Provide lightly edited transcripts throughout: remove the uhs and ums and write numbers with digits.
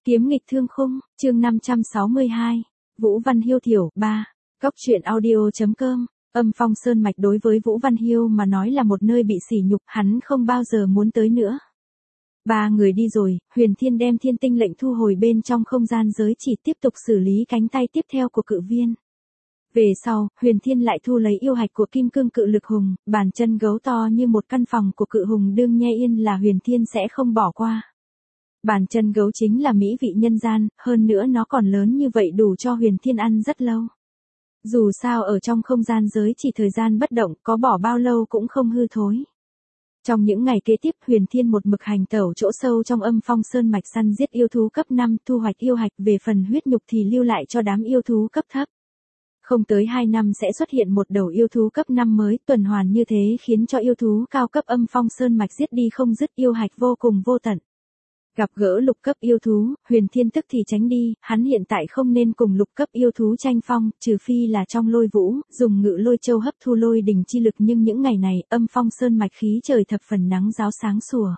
Kiếm nghịch thương khung, chương 562. Vũ Văn Hiêu thiểu, 3. Cóc truyện audio.com. Âm Phong Sơn Mạch đối với Vũ Văn Hiêu mà nói là một nơi bị sỉ nhục, hắn không bao giờ muốn tới nữa. Ba người đi rồi, Huyền Thiên đem thiên tinh lệnh thu hồi bên trong không gian giới chỉ tiếp tục xử lý cánh tay tiếp theo của cự viên. Về sau, Huyền Thiên lại thu lấy yêu hạch của kim cương cự lực hùng, bàn chân gấu to như một căn phòng của cự hùng đương nhe yên là Huyền Thiên sẽ không bỏ qua. Bàn chân gấu chính là mỹ vị nhân gian, hơn nữa nó còn lớn như vậy đủ cho Huyền Thiên ăn rất lâu. Dù sao ở trong không gian giới chỉ thời gian bất động, có bỏ bao lâu cũng không hư thối. Trong những ngày kế tiếp Huyền Thiên một mực hành tẩu chỗ sâu trong Âm Phong Sơn Mạch săn giết yêu thú cấp 5, thu hoạch yêu hạch, về phần huyết nhục thì lưu lại cho đám yêu thú cấp thấp. Không tới 2 năm sẽ xuất hiện một đầu yêu thú cấp 5 mới, tuần hoàn như thế khiến cho yêu thú cao cấp Âm Phong Sơn Mạch giết đi không dứt, yêu hạch vô cùng vô tận. Gặp gỡ lục cấp yêu thú, Huyền Thiên tức thì tránh đi, hắn hiện tại không nên cùng lục cấp yêu thú tranh phong, trừ phi là trong lôi vũ, dùng ngự lôi châu hấp thu lôi đỉnh chi lực, nhưng những ngày này, Âm Phong Sơn Mạch khí trời thập phần nắng ráo sáng sủa.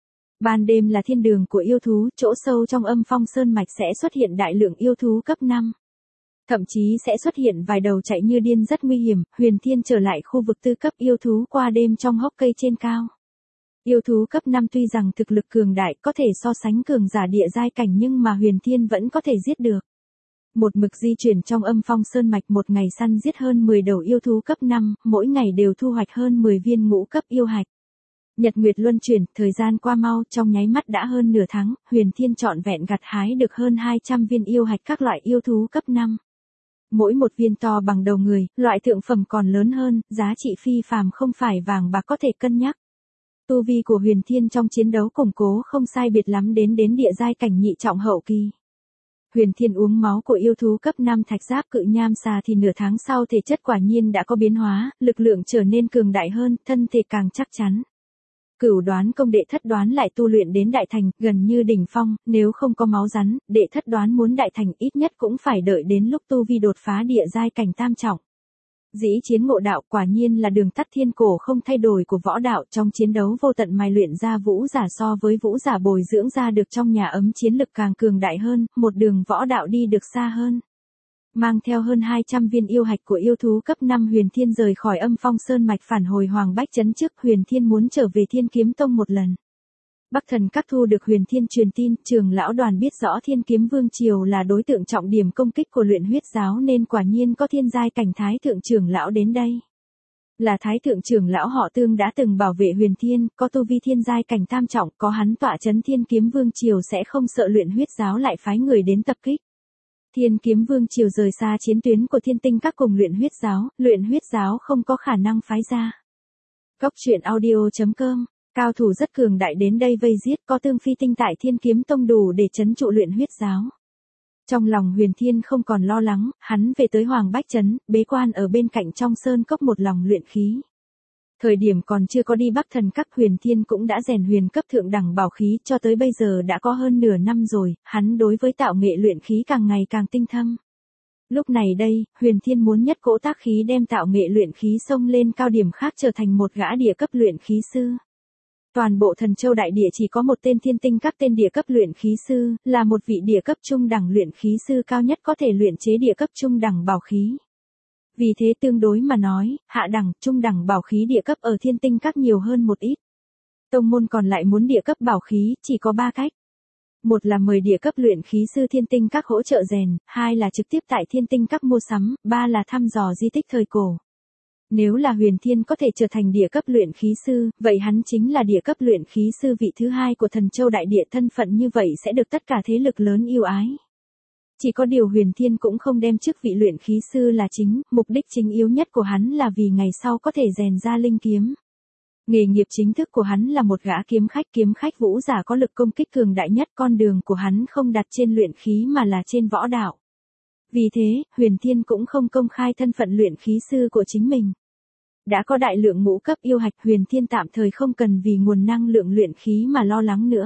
Ban đêm là thiên đường của yêu thú, chỗ sâu trong Âm Phong Sơn Mạch sẽ xuất hiện đại lượng yêu thú cấp 5. Thậm chí sẽ xuất hiện vài đầu chạy như điên rất nguy hiểm, Huyền Thiên trở lại khu vực tư cấp yêu thú qua đêm trong hốc cây trên cao. Yêu thú cấp 5 tuy rằng thực lực cường đại có thể so sánh cường giả địa giai cảnh nhưng mà Huyền Thiên vẫn có thể giết được. Một mực di chuyển trong Âm Phong Sơn Mạch, một ngày săn giết hơn 10 đầu yêu thú cấp 5, mỗi ngày đều thu hoạch hơn 10 viên ngũ cấp yêu hạch. Nhật nguyệt luân chuyển, thời gian qua mau, trong nháy mắt đã hơn nửa tháng, Huyền Thiên trọn vẹn gặt hái được hơn 200 viên yêu hạch các loại yêu thú cấp 5. Mỗi một viên to bằng đầu người, loại thượng phẩm còn lớn hơn, giá trị phi phàm không phải vàng bạc có thể cân nhắc. Tu vi của Huyền Thiên trong chiến đấu củng cố không sai biệt lắm đến địa giai cảnh nhị trọng hậu kỳ. Huyền Thiên uống máu của yêu thú cấp 5 thạch giáp cự nham xà thì nửa tháng sau thể chất quả nhiên đã có biến hóa, lực lượng trở nên cường đại hơn, thân thể càng chắc chắn. Cửu đoán công đệ thất đoán lại tu luyện đến đại thành, gần như đỉnh phong, nếu không có máu rắn, đệ thất đoán muốn đại thành ít nhất cũng phải đợi đến lúc tu vi đột phá địa giai cảnh tam trọng. Dĩ chiến ngộ đạo quả nhiên là đường tắt thiên cổ không thay đổi của võ đạo, trong chiến đấu vô tận mài luyện ra vũ giả so với vũ giả bồi dưỡng ra được trong nhà ấm chiến lực càng cường đại hơn, một đường võ đạo đi được xa hơn. Mang theo hơn 200 viên yêu hạch của yêu thú cấp 5, Huyền Thiên rời khỏi Âm Phong Sơn Mạch phản hồi Hoàng Bách Trấn trước. Huyền Thiên muốn trở về Thiên Kiếm Tông một lần. Bắc Thần Các thu được Huyền Thiên truyền tin, trưởng lão đoàn biết rõ Thiên Kiếm Vương Triều là đối tượng trọng điểm công kích của Luyện Huyết giáo nên quả nhiên có thiên giai cảnh thái thượng trưởng lão đến đây. Là thái thượng trưởng lão họ Tương đã từng bảo vệ Huyền Thiên, có tu vi thiên giai cảnh tam trọng, có hắn tọa trấn Thiên Kiếm Vương Triều sẽ không sợ Luyện Huyết giáo lại phái người đến tập kích. Thiên Kiếm Vương Triều rời xa chiến tuyến của Thiên Tinh Các cùng Luyện Huyết giáo không có khả năng phái ra. Cóc truyện audio.com. Cao thủ rất cường đại đến đây vây giết, có Tương Phi Tinh tại Thiên Kiếm Tông đủ để trấn trụ Luyện Huyết giáo. Trong lòng Huyền Thiên không còn lo lắng, hắn về tới Hoàng Bách Trấn, bế quan ở bên cạnh trong sơn cốc một lòng luyện khí. Thời điểm còn chưa có đi Bắc Thần Các, Huyền Thiên cũng đã rèn huyền cấp thượng đẳng bảo khí, cho tới bây giờ đã có hơn nửa năm rồi, hắn đối với tạo nghệ luyện khí càng ngày càng tinh thâm. Lúc này đây, Huyền Thiên muốn nhất cỗ tác khí đem tạo nghệ luyện khí xông lên cao điểm khác, trở thành một gã địa cấp luyện khí sư. Toàn bộ Thần Châu đại địa chỉ có một tên Thiên Tinh Các tên địa cấp luyện khí sư, là một vị địa cấp trung đẳng luyện khí sư cao nhất có thể luyện chế địa cấp trung đẳng bảo khí. Vì thế tương đối mà nói, hạ đẳng, trung đẳng bảo khí địa cấp ở Thiên Tinh Các nhiều hơn một ít. Tông môn còn lại muốn địa cấp bảo khí, chỉ có 3 cách. Một là mời địa cấp luyện khí sư Thiên Tinh Các hỗ trợ rèn, 2 là trực tiếp tại Thiên Tinh Các mua sắm, 3 là thăm dò di tích thời cổ. Nếu là Huyền Thiên có thể trở thành địa cấp luyện khí sư, vậy hắn chính là địa cấp luyện khí sư vị thứ 2 của Thần Châu đại địa, thân phận như vậy sẽ được tất cả thế lực lớn yêu ái. Chỉ có điều Huyền Thiên cũng không đem chức vị luyện khí sư là chính, mục đích chính yếu nhất của hắn là vì ngày sau có thể rèn ra linh kiếm. Nghề nghiệp chính thức của hắn là một gã kiếm khách vũ giả có lực công kích cường đại nhất, con đường của hắn không đặt trên luyện khí mà là trên võ đạo. Vì thế, Huyền Thiên cũng không công khai thân phận luyện khí sư của chính mình. Đã có đại lượng ngũ cấp yêu hạch, Huyền Thiên tạm thời không cần vì nguồn năng lượng luyện khí mà lo lắng nữa.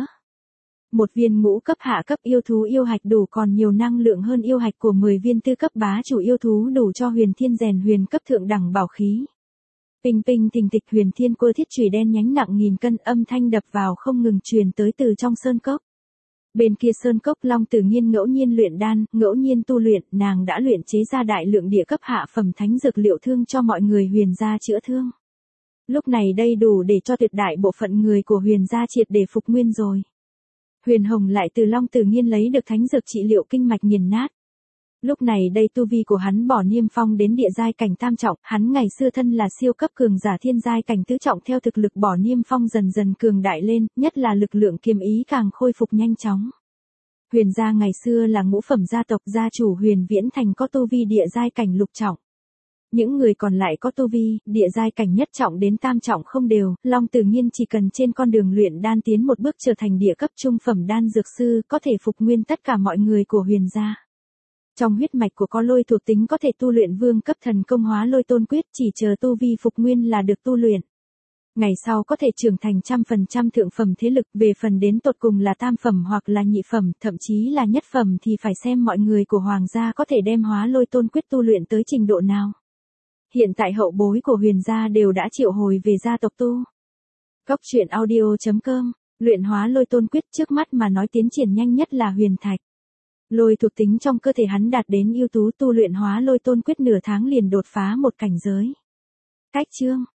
Một viên ngũ cấp hạ cấp yêu thú yêu hạch đủ còn nhiều năng lượng hơn yêu hạch của 10 viên tư cấp bá chủ yêu thú, đủ cho Huyền Thiên rèn huyền cấp thượng đẳng bảo khí. Pinh pinh thình thịch, Huyền Thiên cưa thiết chùy đen nhánh nặng nghìn cân, âm thanh đập vào không ngừng truyền tới từ trong sơn cốc. Bên kia sơn cốc Long Tử Nghiên ngẫu nhiên luyện đan, ngẫu nhiên tu luyện, nàng đã luyện chế ra đại lượng địa cấp hạ phẩm thánh dược liệu thương cho mọi người Huyền gia chữa thương. Lúc này đây đủ để cho tuyệt đại bộ phận người của Huyền gia triệt để phục nguyên rồi. Huyền Hồng lại từ Long Tử Nghiên lấy được thánh dược trị liệu kinh mạch nghiền nát. Lúc này đây tu vi của hắn bỏ niêm phong đến địa giai cảnh tam trọng, hắn ngày xưa thân là siêu cấp cường giả thiên giai cảnh tứ trọng, theo thực lực bỏ niêm phong dần dần cường đại lên, nhất là lực lượng kiếm ý càng khôi phục nhanh chóng. Huyền gia ngày xưa là ngũ phẩm gia tộc, gia chủ Huyền Viễn Thành có tu vi địa giai cảnh lục trọng. Những người còn lại có tu vi địa giai cảnh nhất trọng đến tam trọng không đều, Long Tử Nghiên chỉ cần trên con đường luyện đan tiến một bước trở thành địa cấp trung phẩm đan dược sư, có thể phục nguyên tất cả mọi người của Huyền gia. Trong huyết mạch của có lôi thuộc tính có thể tu luyện vương cấp thần công Hóa Lôi Tôn Quyết, chỉ chờ tu vi phục nguyên là được tu luyện. Ngày sau có thể trưởng thành 100% thượng phẩm thế lực, về phần đến tột cùng là tam phẩm hoặc là nhị phẩm, thậm chí là nhất phẩm thì phải xem mọi người của Hoàng gia có thể đem Hóa Lôi Tôn Quyết tu luyện tới trình độ nào. Hiện tại hậu bối của Huyền gia đều đã triệu hồi về gia tộc tu. Góc truyện audio.com, luyện Hóa Lôi Tôn Quyết trước mắt mà nói tiến triển nhanh nhất là Huyền Thạch. Lôi thuộc tính trong cơ thể hắn đạt đến ưu tú, tu luyện Hóa Lôi Tôn Quyết nửa tháng liền đột phá một cảnh giới. Cách chương